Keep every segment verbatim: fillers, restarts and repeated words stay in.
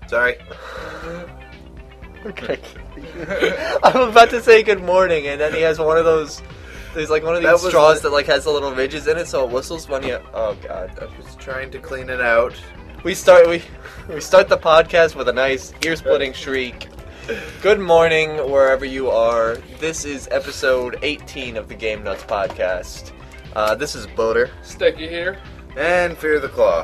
Sorry. Okay. I'm about to say good morning, and then he has one of those. There's like one of these straws like, that like has the little ridges in it, so it whistles when you. Oh god! I was trying to clean it out. We start we we start the podcast with a nice ear-splitting shriek. Good morning, wherever you are. This is episode eighteen of the Game Nuts podcast. Uh, this is Boater. Sticky here. And Fear the Claw.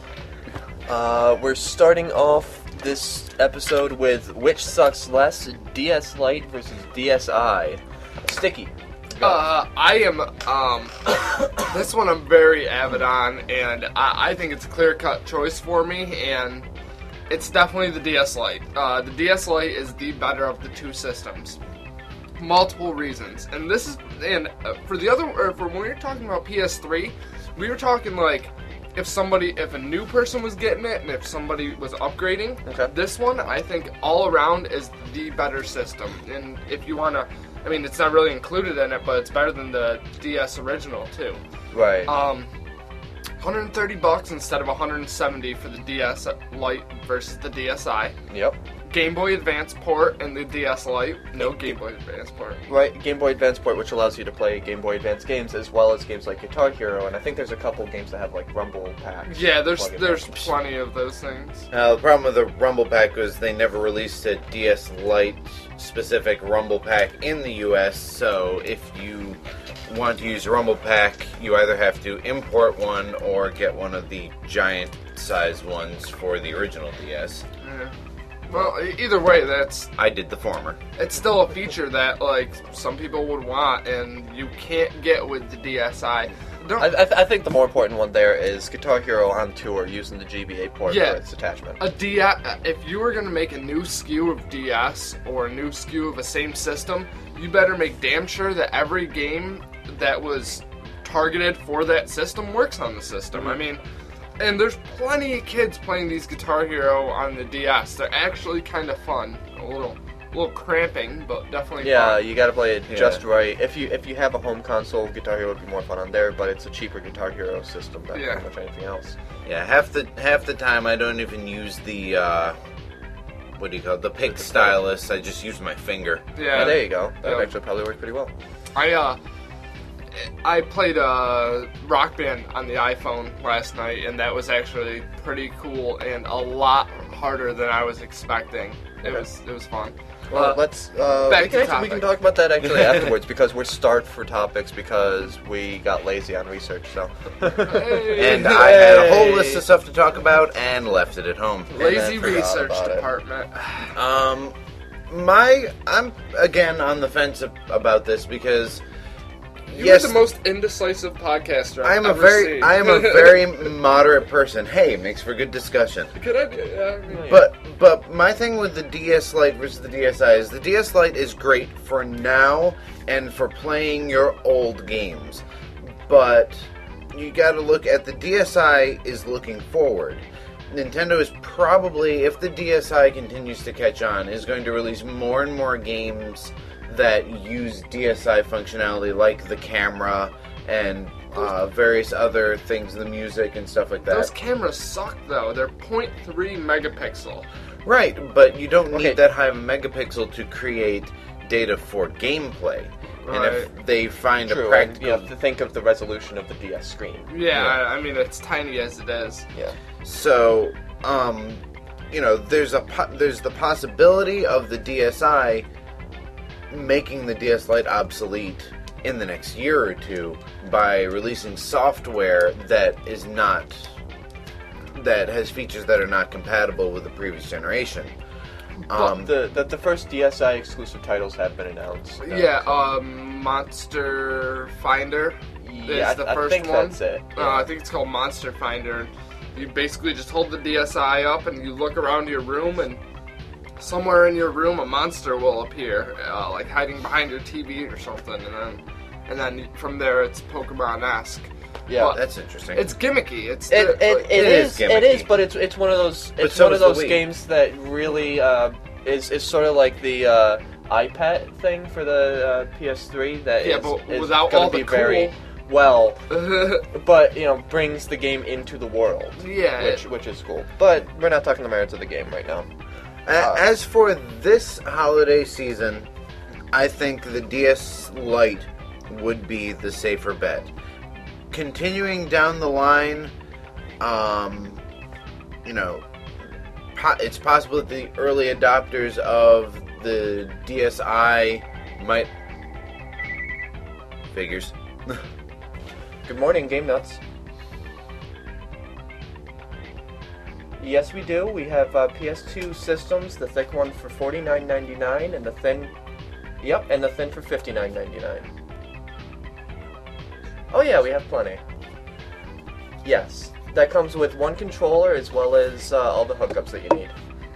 Uh, we're starting off this episode with which sucks less, D S Lite versus D S i. Sticky. Uh, I am, um, this one I'm very avid on, and I, I think it's a clear-cut choice for me, and it's definitely the D S Lite. Uh, the D S Lite is the better of the two systems. Multiple reasons. And this is, and uh, for the other, or for when we were talking about P S three, we were talking like, if somebody, if a new person was getting it, and if somebody was upgrading, okay. This one, I think, all around is the better system. And if you want to, I mean, it's not really included in it, but it's better than the D S original, too. Right. Um, one hundred thirty bucks instead of one hundred seventy for the D S Lite versus the D S i. Yep. Game Boy Advance port and the D S Lite, no Game Boy Advance port. Right, Game Boy Advance port, which allows you to play Game Boy Advance games as well as games like Guitar Hero, and I think there's a couple games that have like Rumble packs. Yeah, there's there's plenty of those things. Now, the problem with the Rumble pack was they never released a D S Lite specific Rumble pack in the U S, so if you want to use Rumble pack, you either have to import one or get one of the giant size ones for the original D S. Yeah. Well, either way, that's... I did the former. It's still a feature that, like, some people would want, and you can't get with the D S i. I, I, th- I think the more important one there is Guitar Hero on tour using the G B A port yeah, for its attachment. A D S, if you were going to make a new S K U of D S or a new S K U of a same system, you better make damn sure that every game that was targeted for that system works on the system. Mm-hmm. I mean... And there's plenty of kids playing these Guitar Hero on the D S. They're actually kind of fun. A little, a little cramping, but definitely yeah, fun. You got to play it yeah. just right. If you if you have a home console, Guitar Hero would be more fun on there, but it's a cheaper Guitar Hero system than yeah. pretty much anything else. Yeah, half the half the time I don't even use the uh, what do you call it? The pick stylus. I just use my finger. Yeah, yeah there you go. That yeah. would actually probably work pretty well. I uh. I played uh, Rock Band on the iPhone last night, and that was actually pretty cool and a lot harder than I was expecting. It okay. was it was fun. Well, uh, let's uh, back we, can to actually, we can topic. talk about that actually afterwards because we're starved for topics because we got lazy on research. So, hey. And I had a whole list of stuff to talk about and left it at home. Lazy forgot research about it. department. Um, my I'm again on the fence ab- about this because. You're yes, the most indecisive podcaster I've I am a ever very, seen. I am a very moderate person. Hey, makes for good discussion. Good idea. Yeah, I mean, But, but my thing with the D S Lite versus the D S i is the D S Lite is great for now and for playing your old games, but you got to look at the D S i is looking forward. Nintendo is probably, if the D S i continues to catch on, is going to release more and more games that use D S i functionality, like the camera and uh, various other things, the music and stuff like that. those cameras suck though. They're point three megapixel. Right, but you don't need Okay. that high of a megapixel to create data for gameplay. And if they find True, a and practical... you have to think of the resolution of the D S screen. Yeah, Yeah. I, I mean it's tiny as it is. Yeah. So, um, you know, there's a po- there's the possibility of the D S i making the D S Lite obsolete in the next year or two by releasing software that is not that has features that are not compatible with the previous generation. Um, the, the the first D S i exclusive titles have been announced. uh, Yeah, so- um, Monster Finder yeah, is the I, first I think one. that's it. Uh, I think it's called Monster Finder. You basically just hold the D S i up and you look around your room, and somewhere in your room a monster will appear, uh, like hiding behind your T V or something, and then and then from there it's Pokemon-esque. Yeah, But that's interesting. It's gimmicky. It's It, the- it, like, it it is, is it is, gimmicky. but it's it's one of those it's so one of is the those Wii. games that really uh, is is sort of like the uh, iPad thing for the uh, P S three. That Yeah, is, but is without gonna all be the cool- very well, but you know, brings the game into the world. Yeah. Which which is cool. But we're not talking the merits of the game right now. A- As for this holiday season, I think the D S Lite would be the safer bet. Continuing down the line, um, you know, po- it's possible that the early adopters of the D S i might... Figures. Good morning, Game Nuts. Yes, we do. We have uh, P S two systems, the thick one for forty-nine ninety-nine, and the thin, yep, and the thin for fifty-nine ninety-nine. Oh yeah, we have plenty. Yes, that comes with one controller as well as uh, all the hookups that you need.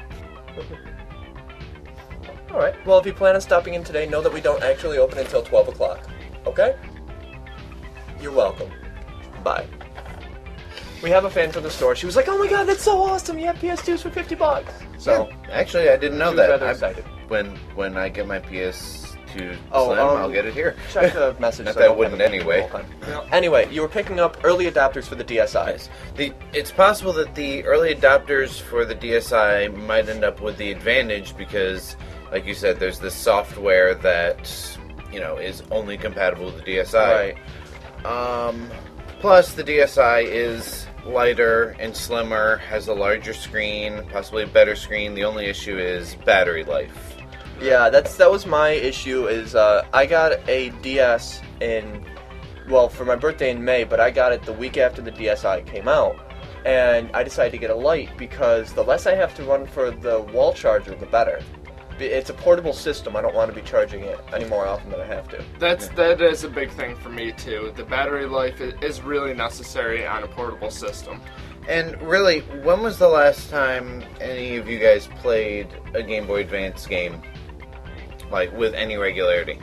All right. Well, if you plan on stopping in today, know that we don't actually open until twelve o'clock. Okay? You're welcome. Bye. We have a fan from the store. She was like, "Oh my god, that's so awesome! You have P S twos for fifty bucks." So, Yeah, actually, I didn't know she was that. rather I- excited. when when I get my P S two Oh, Slim, um, I'll get it here. Check the message. Not so that I don't have wouldn't it anyway. all the time. Yeah. Anyway, you were picking up early adopters for the D S i. Yes. The, it's possible that the early adopters for the D S i might end up with the advantage because, like you said, there's this software that, you know, is only compatible with the D S i. Right. Um, plus, the D S i is lighter and slimmer, has a larger screen, possibly a better screen. The only issue is battery life. Yeah, that's that was my issue. Is uh, I got a D S in, well, for my birthday in May, but I got it the week after the D S i came out, and I decided to get a Lite because the less I have to run for the wall charger, the better. It's a portable system. I don't want to be charging it any more often than I have to. That's that is a big thing for me too. The battery life i- is really necessary on a portable system. And really, when was the last time any of you guys played a Game Boy Advance game, like, with any regularity?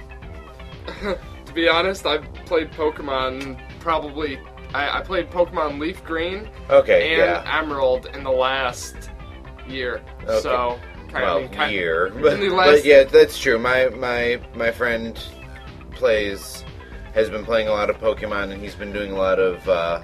To be honest, I've played Pokemon probably. I, I played Pokemon Leaf Green Okay, and yeah. Emerald in the last year. Okay. So, kind Well, of kind year. in But, the but last- yeah, that's true. My, my, my friend plays, has been playing a lot of Pokemon, and he's been doing a lot of uh,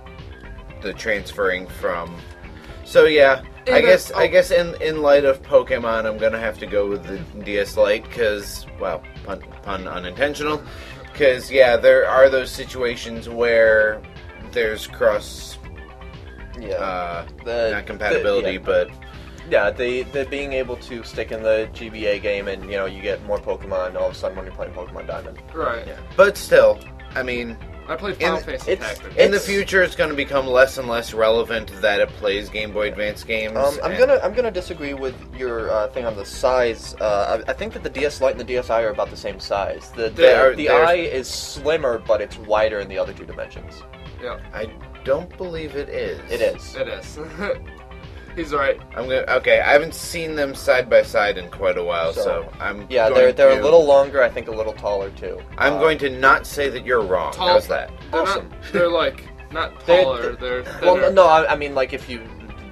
the transferring from... So yeah, And I then- guess I oh. guess in, in light of Pokemon, I'm gonna have to go with the D S Lite because, well, pun, pun unintentional. Because yeah, there are those situations where there's cross, Yeah. uh, The- not compatibility, the- yeah. but Yeah, the the being able to stick in the G B A game and you know you get more Pokemon all of a sudden when you're playing Pokemon Diamond. right. yeah. But still, I mean, I played In- Final Fantasy it's- Tactics. in the It's- future, it's going to become less and less relevant that it plays Game Boy Advance games. Um, I'm and- gonna I'm gonna disagree with your uh, thing on the size. Uh, I, I think that the D S Lite and the D S i are about the same size. The They the, are- the they're- eye is slimmer, but it's wider in the other two dimensions. Yeah, I don't believe it is. It is. it is. He's right. I'm gonna. Okay, I haven't seen them side by side in quite a while, so, So, I'm. Yeah, going they're they're to, a little longer. I think a little taller too. I'm Uh, going to not say that you're wrong. Tall- How's that? They're Awesome. not. They're like not They're- taller. They're. they're Well, no, no, I, I mean like if you.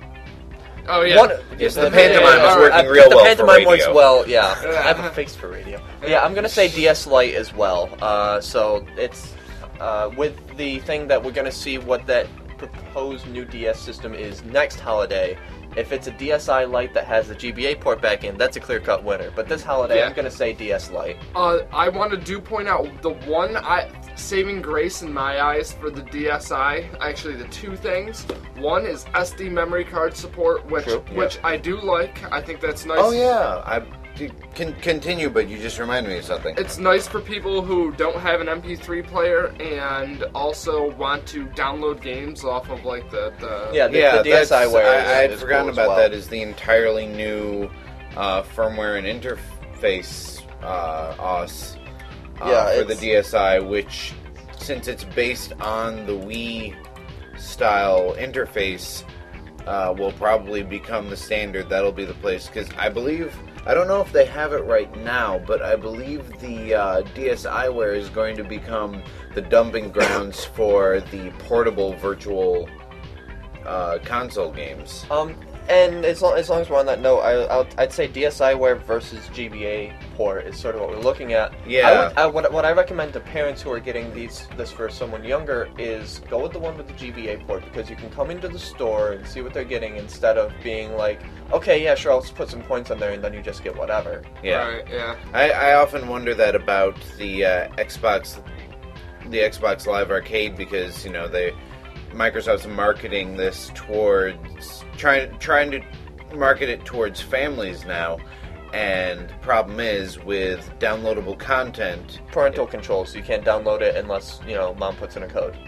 Oh yeah. One, Yes, yeah, the yeah, pantomime yeah, is yeah, working uh, real the well for pantomime works radio. well. Yeah, I Yeah. have a face for radio. Yeah, I'm gonna say D S Lite as well. Uh, so it's uh, with the thing that we're gonna see what that proposed new D S system is next holiday. If it's a D S i Lite that has the G B A port back in, that's a clear-cut winner. But this holiday, Yeah. I'm gonna say D S Lite. Uh, I want to do point out the one I, saving grace in my eyes for the D S i. Actually, the two things. One is S D memory card support, which True, yeah. which I do like. I think that's nice. Oh yeah, I can continue, but you just reminded me of something. It's nice for people who don't have an M P three player and also want to download games off of like the, the Yeah, the, yeah, the D S i that's- ware. I, is, I had is forgotten cool as about well. that. Is the entirely new uh, firmware and interface uh, O S uh, Yeah, for the it's- D S i, which since it's based on the Wii style interface, uh, will probably become the standard. That'll be the place because I believe. I don't know if they have it right now, but I believe the uh, D S iWare is going to become the dumping grounds for the portable virtual uh, console games. Um, And as long, as long as we're on that note, I, I'll, I'd say DSiWare versus G B A port is sort of what we're looking at. Yeah. I would, I, what, what I recommend to parents who are getting these this for someone younger is go with the one with the G B A port, because you can come into the store and see what they're getting instead of being like, okay, yeah, sure, I'll just put some points on there, and then you just get whatever. Yeah. Right, yeah. I, I often wonder that about the uh, Xbox, the Xbox Live Arcade, because you know they, Microsoft's marketing this towards trying trying to market it towards families now, and problem is with downloadable content. Parental control, so you can't download it unless, you know, mom puts in a code.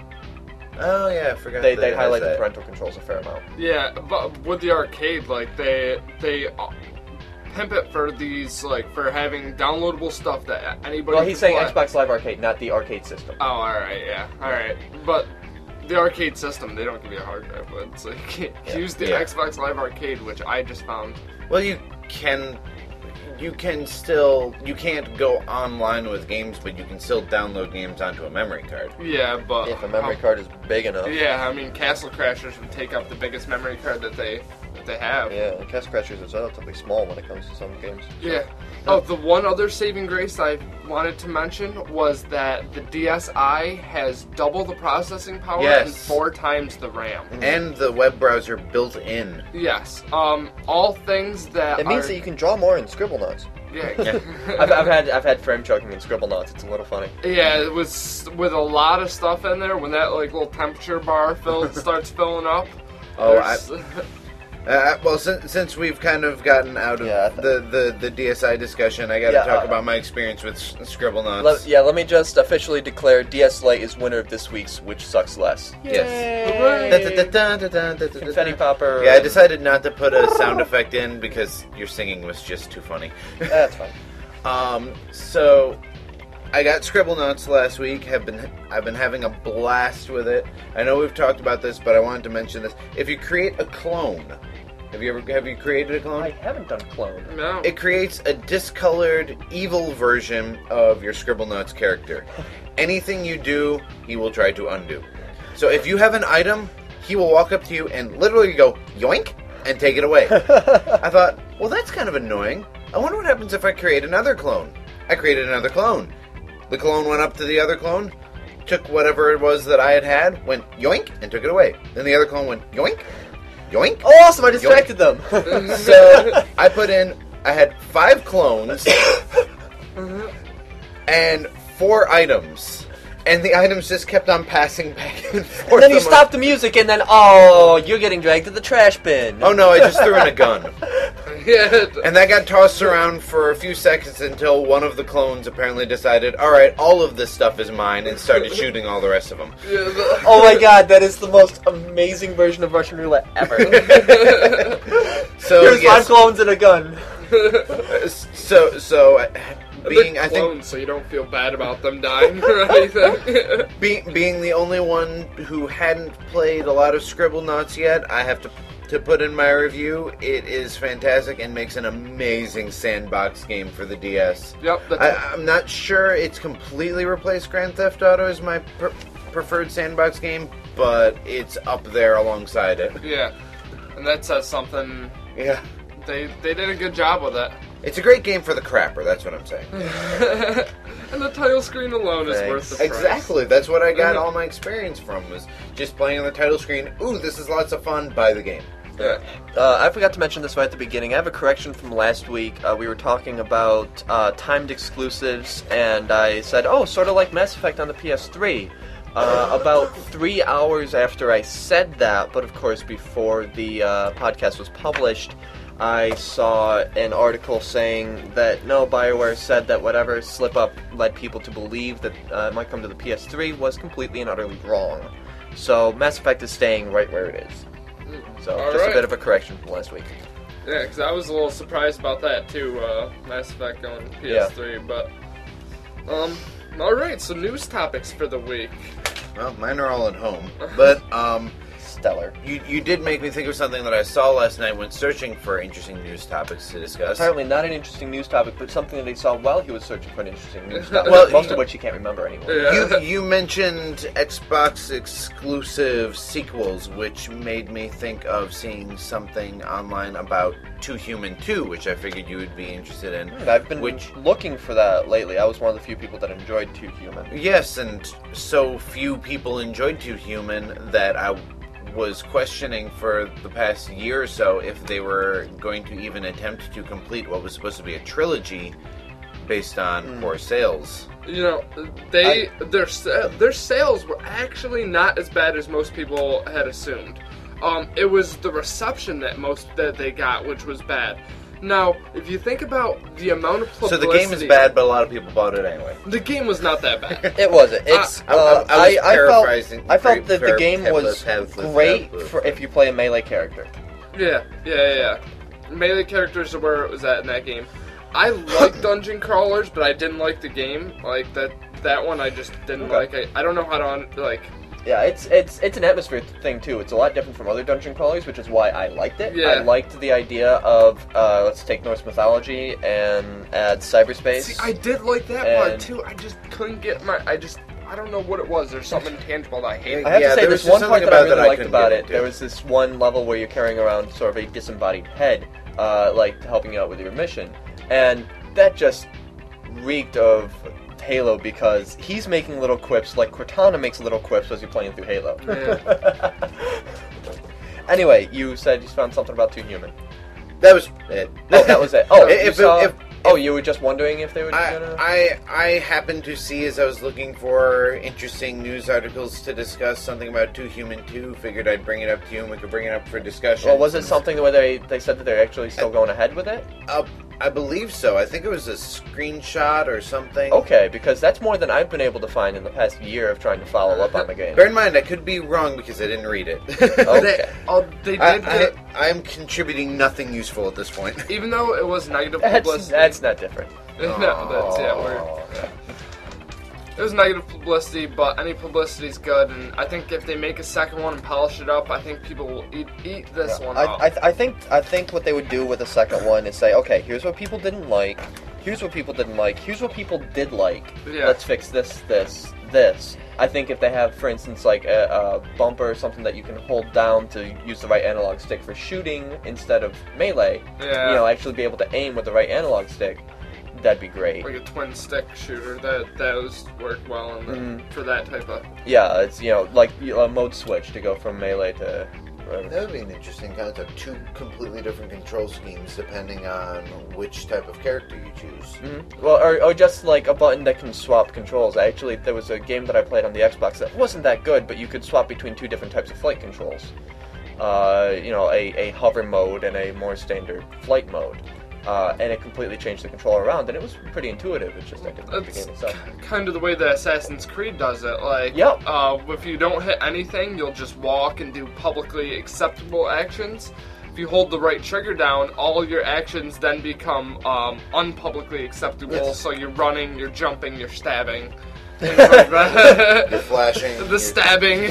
Oh yeah, I forgot. They that they it has highlight the that. parental controls a fair amount. Yeah, but with the arcade, like, they, they uh, pimp it for these, like, for having downloadable stuff that anybody Well, he's can saying play. Xbox Live Arcade, not the arcade system. Oh, alright, yeah, alright. But the arcade system, they don't give you a hard drive, but it's like, you Yeah. use the Yeah. Xbox Live Arcade, which I just found. Well, you can, you can still, you can't go online with games, but you can still download games onto a memory card. Yeah, but... If a memory how- card is big enough. Yeah, I mean, Castle Crashers would take up the biggest memory card that they that they have. Yeah, and Castle Crashers is relatively small when it comes to some games. So- Yeah. Oh, the one other saving grace I wanted to mention was that the D S i has double the processing power Yes. and four times the RAM. And the web browser built in. Yes. Um, all things that It means are, that you can draw more in Scribblenauts. yeah. I've, I've had I've had frame choking in Scribblenauts. It's a little funny. Yeah, it was with a lot of stuff in there. When that like little temperature bar fill, starts filling up. Oh, there's- Uh, well, since, since we've kind of gotten out of Yeah, I th- the, the, the D S I discussion, I got to Yeah, talk uh, about my experience with S- Scribblenauts. Let, yeah, let me just officially declare D S Lite is winner of this week's Which Sucks Less. Yes. Hooray. Da-da-da-da-da-da-da-da. Confetti popper. Yeah, I decided not to put a sound effect in because your singing was just too funny. That's fine. Um, so I got Scribblenauts last week. Have been I've been having a blast with it. I know we've talked about this, but I wanted to mention this. If you create a clone, have you ever have you created a clone? I haven't done clone. No. It creates a discolored, evil version of your Scribblenauts character. Anything you do, he will try to undo. So if you have an item, he will walk up to you and literally go, yoink, and take it away. I thought, well, that's kind of annoying. I wonder what happens if I create another clone. I created another clone. The clone went up to the other clone, took whatever it was that I had had, went yoink, and took it away. Then the other clone went yoink, yoink. Oh, awesome! I distracted them. So I put in, I had five clones and four items. And the items just kept on passing back and forth. And then you among- stopped the music, and then oh, you're getting dragged to the trash bin. Oh no, I just threw in a gun. yeah. And that got tossed around for a few seconds until one of the clones apparently decided, alright, all of this stuff is mine, and started shooting all the rest of them. Yeah, the- Oh my god, that is the most amazing version of Russian roulette ever. So, Here's five yes, clones and a gun. so, so, uh, being, They're I think, clones, so you don't feel bad about them dying or anything. Be- being the only one who hadn't played a lot of Scribblenauts yet, I have to to put in my review. It is fantastic and makes an amazing sandbox game for the D S. Yep, that's I, I'm not sure it's completely replaced Grand Theft Auto as my per- preferred sandbox game, but it's up there alongside it. yeah. And that says something. Yeah, They they did a good job with it. it's a great game for the crapper. That's what I'm saying. And the title screen alone is Thanks. worth the price. Exactly. That's what I got all my experience from, was just playing on the title screen. Ooh, this is lots of fun. Buy the game. Yeah. Uh, I forgot to mention this right at the beginning. I have a correction from last week. Uh, we were talking about uh, timed exclusives, and I said, oh, sort of like Mass Effect on the P S three. Uh, about three hours after I said that, but of course before the uh, podcast was published, I saw an article saying that no, BioWare said that whatever slip-up led people to believe that uh, it might come to the P S three was completely and utterly wrong. So Mass Effect is staying right where it is. So All just right. a bit of a correction from last week. Yeah, because I was a little surprised about that too, uh, Mass Effect on P S three, but, um, alright, so news topics for the week. Well, mine are all at home, but um, stellar. You you did make me think of something that I saw last night when searching for interesting news topics to discuss. Apparently not an interesting news topic, but something that he saw while he was searching for an interesting news topic, Well, most you- of which he can't remember anymore. Yeah. You you mentioned Xbox exclusive sequels, which made me think of seeing something online about Too Human two, which I figured you would be interested in. I've been Which- looking for that lately. I was one of the few people that enjoyed Too Human. Yes, and so few people enjoyed Too Human that I was questioning for the past year or so if they were going to even attempt to complete what was supposed to be a trilogy based on Mm. poor sales. You know, they their sa- their sales were actually not as bad as most people had assumed. Um, it was the reception that most that they got, which was bad. Now, if you think about the amount of So publicity, the game is bad, but a lot of people bought it anyway. The game was not that bad. It wasn't. It's. I- I- uh, I was I, paraphrasing- felt. I felt that the par- game was tablet- tablet- great tablet. for if you play a melee character. yeah, yeah, yeah, yeah. Melee characters are where it was at in that game. I like dungeon crawlers, but I didn't like the game. Like that that one, I just didn't Okay. like. I, I don't know how to un- like. Yeah, it's it's it's an atmosphere thing too. It's a lot different from other dungeon crawlers, which is why I liked it. Yeah. I liked the idea of uh, let's take Norse mythology and add cyberspace. See, I did like that And- part too. I just couldn't get my. I just. I don't know what it was. There's something intangible that I hate. I have Yeah, to say, there there's was just one something part that I about really that I liked couldn't about get it. into. There was this one level where you're carrying around sort of a disembodied head, uh, like helping you out with your mission, and that just reeked of Halo because he's making little quips like Cortana makes little quips as you're playing through Halo. Yeah. Anyway, you said you found something about Too Human. That was it. Oh, that was it. Oh, If- you if- saw- if- oh, you were just wondering if they were I, gonna. I I happened to see as I was looking for interesting news articles to discuss something about Too Human two. Figured I'd bring it up to you and we could bring it up for discussion. Well, was it something where they they said that they're actually still going ahead with it? Uh, I believe so. I think it was a screenshot or something. Okay, because that's more than I've been able to find in the past year of trying to follow up on the game. Bear in mind, I could be wrong because I didn't read it. Okay. They, oh, they did. I, get- I, I'm contributing nothing useful at this point. even though it was negative That's, publicity. that's not different. no, that's yeah. We're, it was negative publicity, but any publicity is good. And I think if they make a second one and polish it up, I think people will eat eat this one I, up. I, I think I think what they would do with the second one is say, okay, here's what people didn't like, here's what people didn't like, here's what people did like. Yeah. Let's fix this, this, this. I think if they have, for instance, like a, a bumper or something that you can hold down to use the right analog stick for shooting instead of melee, Yeah. you know, actually be able to aim with the right analog stick, that'd be great. like a twin stick shooter, that those work well in the, Mm. for that type of. Yeah, it's, you know, like you know, a mode switch to go from melee to whatever. That would be an interesting concept. Two completely different control schemes depending on which type of character you choose. Mhm. Well, or, or just like a button that can swap controls. Actually, there was a game that I played on the Xbox that wasn't that good, but you could swap between two different types of flight controls. Uh, you know, a, a hover mode and a more standard flight mode. Uh, and it completely changed the controller around, and it was pretty intuitive. It's just I didn't like the It's game itself. kind of the way that Assassin's Creed does it. Like, Yep. uh, if you don't hit anything, you'll just walk and do publicly acceptable actions. If you hold the right trigger down, all your actions then become um, unpublicly acceptable. Yes. So you're running, you're jumping, you're stabbing. Things like that. You're flashing. the you're- stabbing.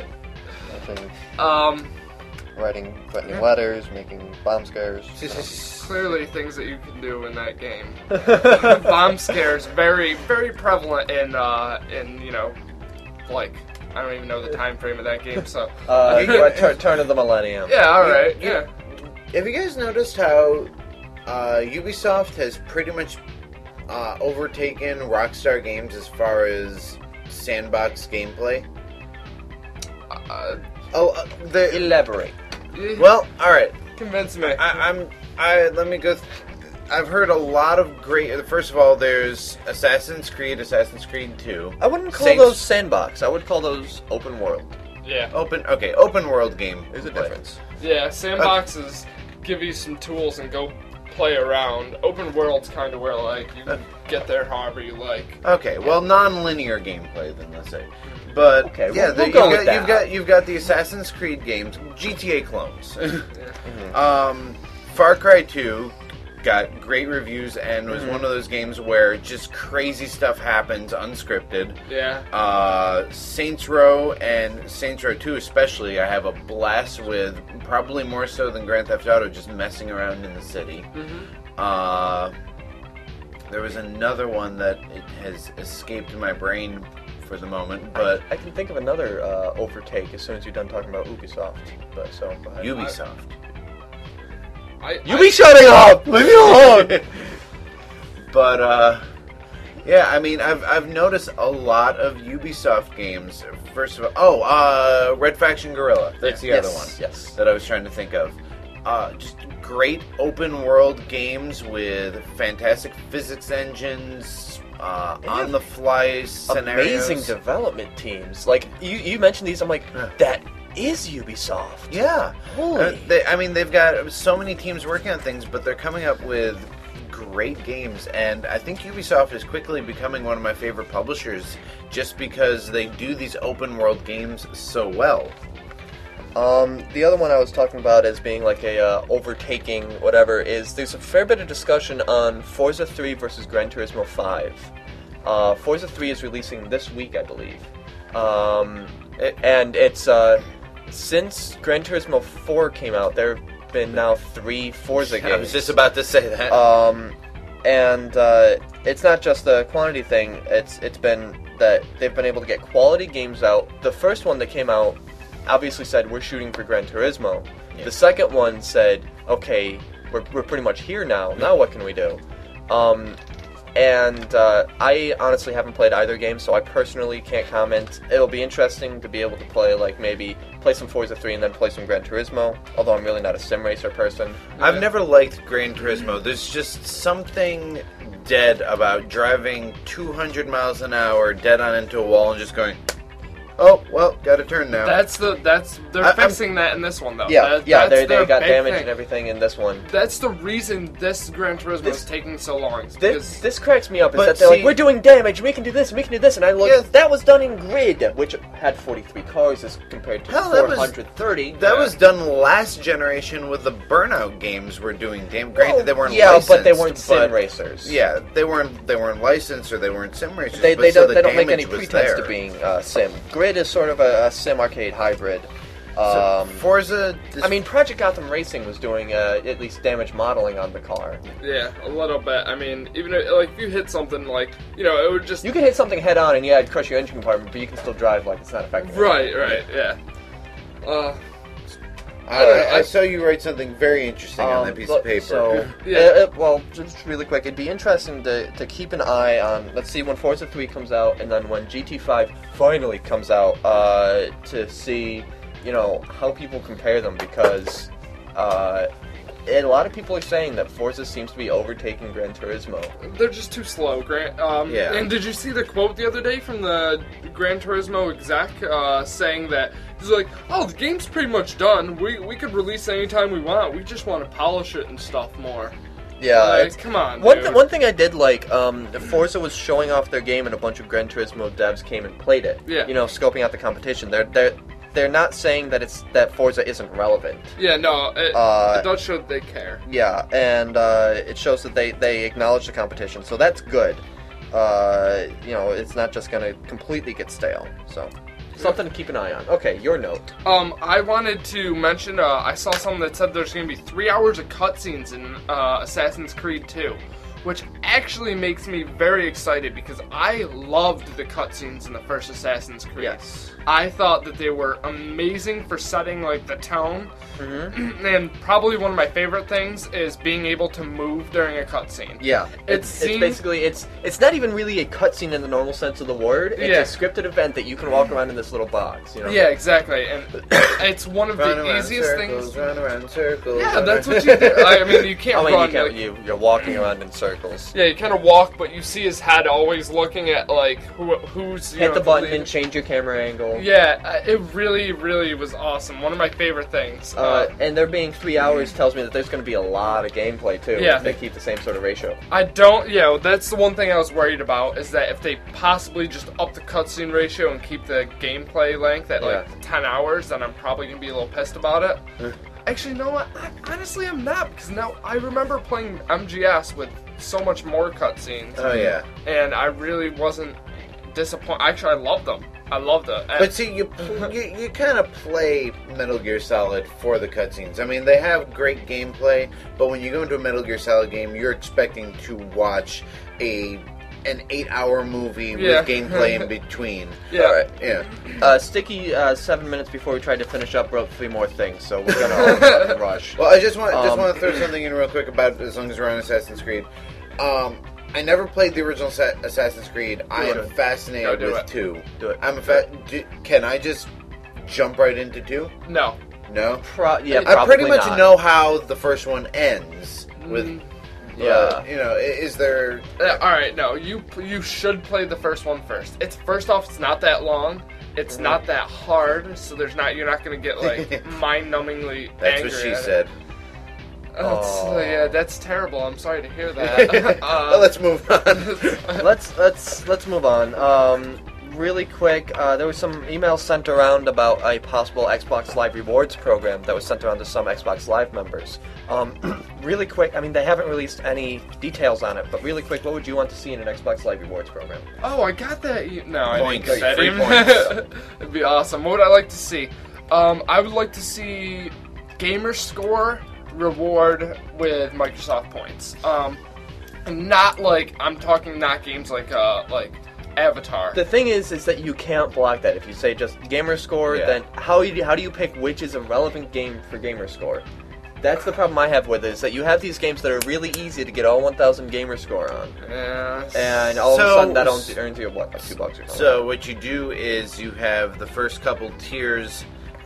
um, Writing threatening letters, making bomb scares. clearly, things that you can do in that game. Bomb scares very, very prevalent in, uh, in you know, like I don't even know the time frame of that game. So Uh, You get- turn, turn of the millennium. yeah, all You- right, you- yeah. Have you guys noticed how uh, Ubisoft has pretty much uh, overtaken Rockstar Games as far as sandbox gameplay? Uh, Oh, uh, the Elaborate. well, all right. convince me. I, I'm. I let me go. Th- I've heard a lot of great. First of all, there's Assassin's Creed, Assassin's Creed two. I wouldn't call Saints- those sandbox. I would call those open world. yeah, Open. Okay, open world game. There's a play. difference. yeah. Sandboxes give you some tools and go play around. Open world's kind of where like you can get there however you like. Okay, well, non-linear gameplay then, let's say. But Okay, yeah, we'll- the, we'll go you've, with got, you've that. got you've got the Assassin's Creed games, G T A clones. Yeah. um, Far Cry two, got great reviews and was Mhm. one of those games where just crazy stuff happens unscripted. Yeah. Uh, Saints Row and Saints Row two especially, I have a blast with, probably more so than Grand Theft Auto, just messing around in the city. Mm-hmm. Uh, there was another one that it has escaped my brain for the moment, but I, I can think of another uh, overtake as soon as you're done talking about Ubisoft. But so go ahead. Ubisoft. I, You be shutting up! Leave me alone! But uh, yeah, I mean, I've I've noticed a lot of Ubisoft games. First of all, oh, uh, Red Faction Guerrilla. That's the yes, other one Yes. that I was trying to think of. Uh, just great open world games with fantastic physics engines, uh, They on have the fly scenarios. Amazing development teams. Like, you, you mentioned these, I'm like, Huh. that is Ubisoft. Yeah. Holy. Uh, they, I mean, they've got so many teams working on things, but they're coming up with great games. And I think Ubisoft is quickly becoming one of my favorite publishers just because they do these open world games so well. Um, the other one I was talking about as being like a uh, overtaking whatever is there's a fair bit of discussion on Forza three versus Gran Turismo five. Uh, Forza three is releasing this week, I believe. Um, it- and it's uh, since Gran Turismo four came out, there have been now three Forza games. I was just about to say that. Um, and uh, it's not just a quantity thing. It's it's been that they've been able to get quality games out. The first one that came out obviously said we're shooting for Gran Turismo. Yeah. The second one said, okay, we're we're pretty much here now. Now what can we do? Um, and uh, I honestly haven't played either game, so I personally can't comment. It'll be interesting to be able to play, like, maybe play some Forza three and then play some Gran Turismo, although I'm really not a sim racer person. I've never liked Gran Turismo. There's just something dead about driving two hundred miles an hour dead on into a wall and just going, oh, well, gotta turn now. That's the that's they're I- I'm- fixing that in this one though. Yeah, That- yeah, that's they, they their got big damage thing. and everything in this one. That's the reason this Gran Turismo This- is taking so long. is This, because this cracks me up, is But that they're see- like, we're doing damage, we can do this, and we can do this, and I look, Yeah. that was done in Grid, which had forty-three cars as compared to Hell, that was- four hundred thirty. That Yeah. was done last generation with the Burnout games were doing damn. Granted, they weren't yeah, licensed, but they weren't sim but- racers. Yeah, they weren't. They weren't licensed or they weren't sim racers. They, but they so don't the they don't make any damage was pretense there. to being uh, sim. Grid is sort of a, a sim arcade hybrid. So Um, Forza. Is, I mean, Project Gotham Racing was doing uh, at least damage modeling on the car. yeah, a little bit. I mean, even if, like if you hit something like you know, it would just You can hit something head on, and yeah, it'd crush your engine compartment, but you can still drive like it's not affecting it. right, right, yeah. Uh, I, don't know, I I- saw you write something very interesting on that Um, piece look, of paper. So, Yeah. uh, uh, well, just really quick, it'd be interesting to, to keep an eye on, let's see when Forza three comes out, and then when G T five finally comes out, uh, to see, you know, how people compare them, because uh, and a lot of people are saying that Forza seems to be overtaking Gran Turismo. they're just too slow, Grant. Um, Yeah. And did you see the quote the other day from the Gran Turismo exec uh, saying that he's like, "Oh, the game's pretty much done. We we could release anytime we want. We just want to polish it and stuff more." Yeah, Like, it's, come on, One, dude. th- one thing I did like, um, Forza was showing off their game, and a bunch of Gran Turismo devs came and played it. Yeah. You know, scoping out the competition. They're they're they're not saying that it's that Forza isn't relevant. Yeah, no, it, Uh, it does show that they care. Yeah, and uh, it shows that they they acknowledge the competition, so that's good. Uh, you know, it's not just going to completely get stale. So something to keep an eye on. Okay, your note. Um, I wanted to mention, uh, I saw something that said there's going to be three hours of cutscenes in uh, Assassin's Creed two, which actually makes me very excited because I loved the cutscenes in the first Assassin's Creed. Yes. I thought that they were amazing for setting like the tone, Mm-hmm. and probably one of my favorite things is being able to move during a cutscene. Yeah, It it's, seems- it's basically it's it's not even really a cutscene in the normal sense of the word. It's Yeah. a scripted event that you can walk around in this little box. You know. Yeah, exactly, and it's one of Run the around easiest circles, things. Run around circles. Yeah, run that's around- what you do. I mean, you can't I mean, run. you can't. like- You you're walking around in circles. Yeah, you kind of walk, but you see his head always looking at like who who's you Hit know, the button lead- and change your camera angle. Yeah, uh, it really, really was awesome. One of my favorite things. Uh, and there being three hours tells me that there's going to be a lot of gameplay too. Yeah. If they keep the same sort of ratio. I don't. Yeah, that's the one thing I was worried about is that if they possibly just up the cutscene ratio and keep the gameplay length at like Yeah. ten hours, then I'm probably gonna be a little pissed about it. Actually, you know what? I, honestly, I'm not, because now I remember playing M G S with so much more cutscenes. Oh yeah. And I really wasn't disappointed. Actually, I loved them. I loved it. But see, you you, you kind of play Metal Gear Solid for the cutscenes. I mean, they have great gameplay, but when you go into a Metal Gear Solid game, you're expecting to watch a an eight-hour movie Yeah. with gameplay in between. Yeah. All right. Yeah. Uh, Sticky, uh, seven minutes before we tried to finish up, wrote three more things, so we're gonna all fucking rush. Well, I just want just Um, want to throw something in real quick about as long as we're on Assassin's Creed. Um, I never played the original Sa- Assassin's Creed. I am it. fascinated Go do with it. two. Do it. I'm a fa- do, Can I just jump right into two? No. No. Pro- yeah, I probably pretty much not. know how the first one ends. With Mm, Yeah. uh, you know, i- is there? uh, all right, no. You you should play the first one first. It's first off, it's not that long. It's Mm-hmm. not that hard, so there's not you're not gonna get like mind-numbingly That's angry what she at said. It. That's, Oh. yeah, that's terrible. I'm sorry to hear that. well, uh, let's move on. let's let's let's move on. Um, really quick, uh, there was some emails sent around about a possible Xbox Live Rewards program that was sent around to some Xbox Live members. Um, really quick, I mean they haven't released any details on it, but really quick, what would you want to see in an Xbox Live Rewards program? Oh, I got that. E- no, I didn't Points. get that. Free even. points. It'd be awesome. What would I like to see? Um, I would like to see gamer score reward with Microsoft points. Um, and not like I'm talking not games like uh like Avatar. The thing is, is that you can't block that. If you say just gamer score, Yeah. then how you, how do you pick which is a relevant game for gamer score? That's the problem I have with it, is that you have these games that are really easy to get all one thousand gamer score on, Yeah. and all of So- a sudden that only earns you what, like two bucks or something. So what you do is you have the first couple tiers,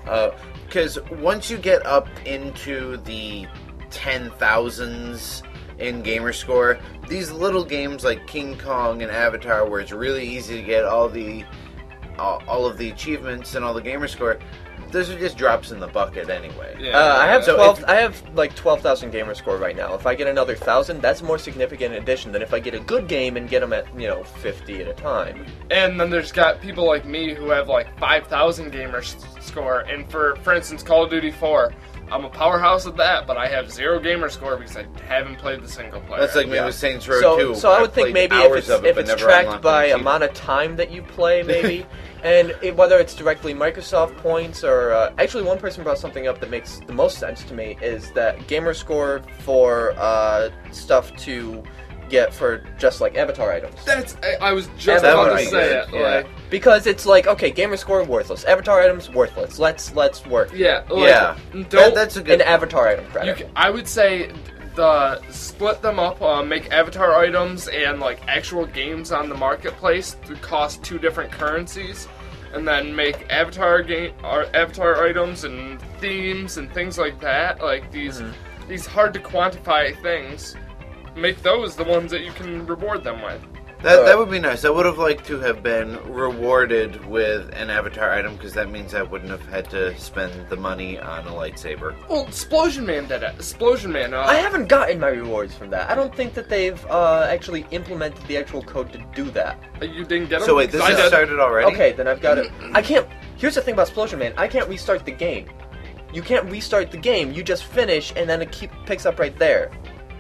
because once you get up into the ten thousands in gamer score, these little games like King Kong and Avatar, where it's really easy to get all the all, all of the achievements and all the gamer score, those are just drops in the bucket anyway. Yeah. Uh, I have So twelve. if- I have like twelve thousand gamer score right now. If I get another thousand, that's more significant addition than if I get a good game and get them at you know fifty at a time. And then there's got people like me who have like five thousand gamer s- score. And for for instance, Call of Duty four, I'm a powerhouse at that, but I have zero gamer score because I haven't played the single player. That's like me Yeah. with Saints Row So, two. so I I've would think played maybe if hours it's of it, if but it's never tracked unlocked by the amount of time that you play, maybe, and it, whether it's directly Microsoft points or uh, actually one person brought something up that makes the most sense to me is that gamer score for uh, stuff to get for just like avatar items. That's I, I was just That about would to be say good, it. yeah. Like, Because it's like, okay, gamer score worthless, avatar items worthless. Let's let's work. yeah, like, Yeah. Don't, That, that's a good. An avatar item You credit. ca I would say the split them up, uh, make avatar items and like actual games on the marketplace to cost two different currencies, and then make avatar game or avatar items and themes and things like that. Like these Mm-hmm. these hard to quantify things. Make those the ones that you can reward them with. That, that would be nice. I would have liked to have been rewarded with an avatar item because that means I wouldn't have had to spend the money on a lightsaber. Well, Explosion Man did it. Explosion Man. Uh, I haven't gotten my rewards from that. I don't think that they've uh, actually implemented the actual code to do that. You didn't get them. So wait, this I has did. started already? Okay, then I've got it. I can't. Here's the thing about Explosion Man. I can't restart the game. You can't restart the game. You just finish, and then it keep picks up right there.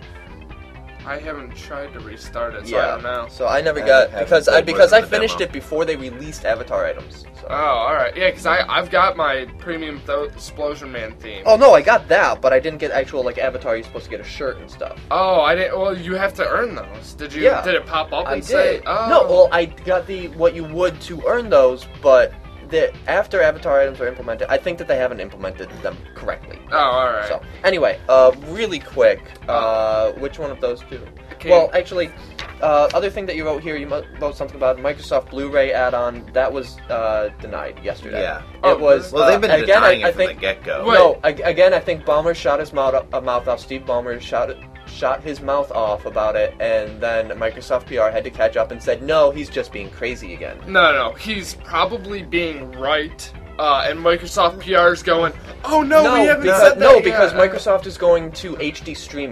I haven't tried to restart it, so I don't know. So I never I got haven't because played I more because than I the finished demo. it before they released Avatar items. So. Oh, all right. Yeah, because I I've got my premium th- Explosion Man theme. Oh no, I got that, but I didn't get actual like Avatar. You're supposed to get a shirt and stuff. Oh, I didn't. Well, you have to earn those. Did you? Yeah. Did it pop up and I say? did. Oh. No, well, I got the what you would to earn those, but the after Avatar items are implemented, I think that they haven't implemented them correctly. Oh, all right. So anyway, uh, really quick, uh, which one of those two? Okay. Well, actually, uh, other thing that you wrote here, you mo- wrote something about Microsoft Blu-ray add-on that was uh, denied yesterday. Yeah. It Oh, was. Well, uh, they've been again. denying I, I it from think the get-go. Wait. no. ag- Again, I think Ballmer shot his mouth, uh, mouth off. Steve Ballmer shot shot his mouth off about it, and then Microsoft P R had to catch up and said, no, he's just being crazy again. No, no, he's probably being right. Uh, and Microsoft P R is going, oh no, we haven't because, said that no, yet." because Microsoft is going to H D streaming.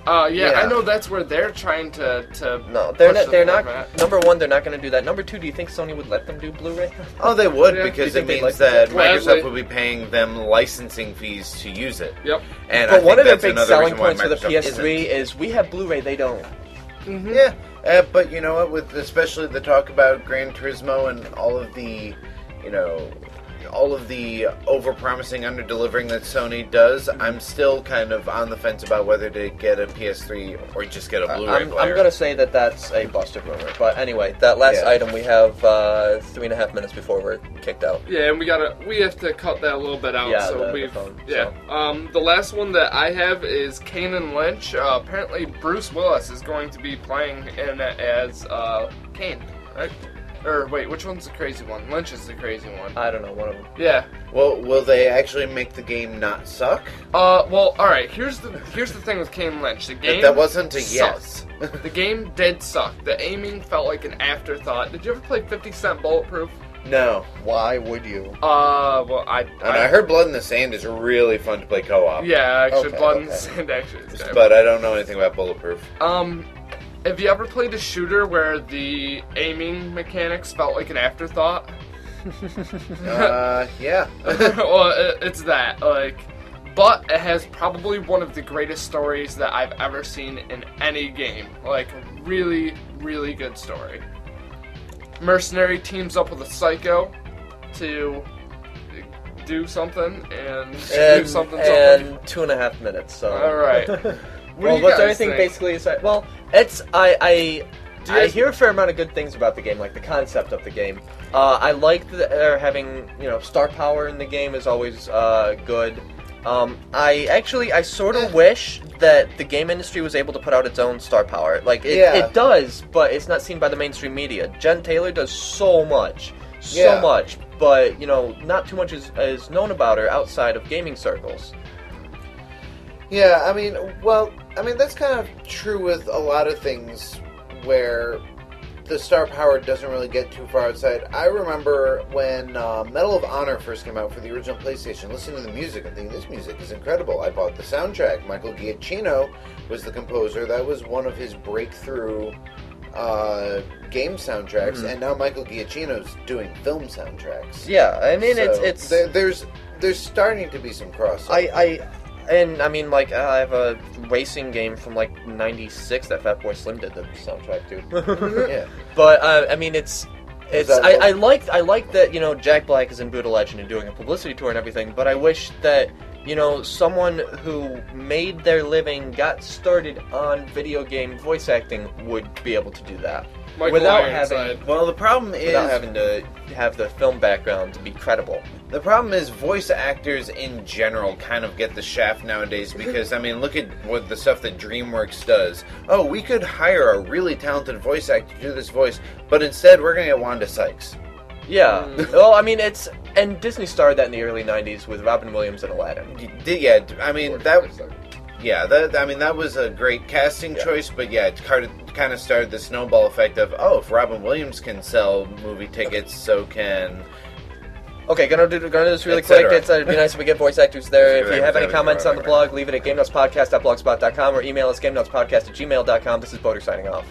Uh, yeah, Yeah. I know that's where they're trying to to. No, they're push not. the They're not. format. Number one, they're not going to do that. Number two, do you think Sony would let them do Blu-ray? Oh, they would, Yeah. because Do it you think they'd means like to that do that? Microsoft Gladly. will be paying them licensing fees to use it. Yep. And But I one think of their that's big another selling reason why points for the Microsoft P S three isn't. is we have Blu-ray, they don't. Mm-hmm. Yeah, uh, but you know what? With especially the talk about Gran Turismo and all of the, you know, all of the over-promising, under-delivering that Sony does, I'm still kind of on the fence about whether to get a P S three or just get a Blu-ray I'm, player. I'm going to say that that's a busted rumor. But anyway, that last Yeah. item, we have uh, three and a half minutes before we're kicked out. Yeah, and we gotta we have to cut that a little bit out. Yeah, so the- the we phone, yeah. Um, the last one that I have is Kane and Lynch. Uh, apparently, Bruce Willis is going to be playing in it as uh, Kane, right? Or wait, which one's the crazy one? Lynch is the crazy one. I don't know, one of them. Yeah. Well, will they actually make the game not suck? Uh, well, all right. Here's the here's the thing with Kane and Lynch. The game That wasn't a sucked. yes. The game did suck. The aiming felt like an afterthought. Did you ever play fifty Cent Bulletproof? No. Why would you? Uh, well, I And I heard Blood in the Sand is really fun to play co-op. yeah, actually, Okay, Blood and okay. Sand actually is good. But I don't know anything about Bulletproof. Um, have you ever played a shooter where the aiming mechanics felt like an afterthought? Uh, yeah. Well, it, it's that, like, but it has probably one of the greatest stories that I've ever seen in any game. Like, really, really good story. Mercenary teams up with a psycho to do something and, do And, something, something. and two and a half minutes. So. All right. What do Well, you what's guys everything think? basically is that, well, it's I I Do you I guys- hear a fair amount of good things about the game, like the concept of the game. Uh, I like that they're having, you know, star power in the game is always uh, good. Um, I actually I sort of wish that the game industry was able to put out its own star power. Like it, Yeah. it does, but it's not seen by the mainstream media. Jen Taylor does so much, so Yeah. much, but you know, not too much is, is known about her outside of gaming circles. Yeah, I mean, well, I mean, that's kind of true with a lot of things where the star power doesn't really get too far outside. I remember when uh, Medal of Honor first came out for the original PlayStation, listening to the music and thinking, this music is incredible. I bought the soundtrack. Michael Giacchino was the composer. That was one of his breakthrough uh, game soundtracks, Mhm. and now Michael Giacchino's doing film soundtracks. Yeah, I mean it's So it's there, there's there's starting to be some crossover. I, I, and I mean, like, I have a racing game from like ninety-six that Fatboy Slim did the soundtrack to. yeah. But uh, I mean, it's, it's. that I, what- I like, I like that you know Jack Black is in Buddha Legend and doing a publicity tour and everything. But I wish that you know someone who made their living, got started on video game voice acting, would be able to do that Michael without Ironside. having, Well, the problem is without having to have the film background to be credible. The problem is voice actors in general kind of get the shaft nowadays because, I mean, look at what the stuff that DreamWorks does. Oh, we could hire a really talented voice actor to do this voice, but instead we're going to get Wanda Sykes. Yeah. Mm. Well, I mean, it's and Disney started that in the early nineties with Robin Williams and Aladdin. Y- d- Yeah, I mean, that yeah, that I mean, that was a great casting Yeah. choice, but yeah, it kind of started the snowball effect of, oh, if Robin Williams can sell movie tickets, so can... Okay, gonna do gonna do this really Et quick. cetera. It's, uh, it'd be nice if we get voice actors there. If you have any Exactly. comments on the blog, leave it at game nuts podcast dot blogspot dot com or email us game nuts podcast at gmail dot com. This is Boater signing off.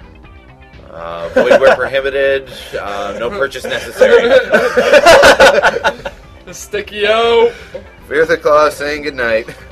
Uh, void where prohibited, uh, no purchase necessary. The sticky-o. Fear the Claw saying goodnight.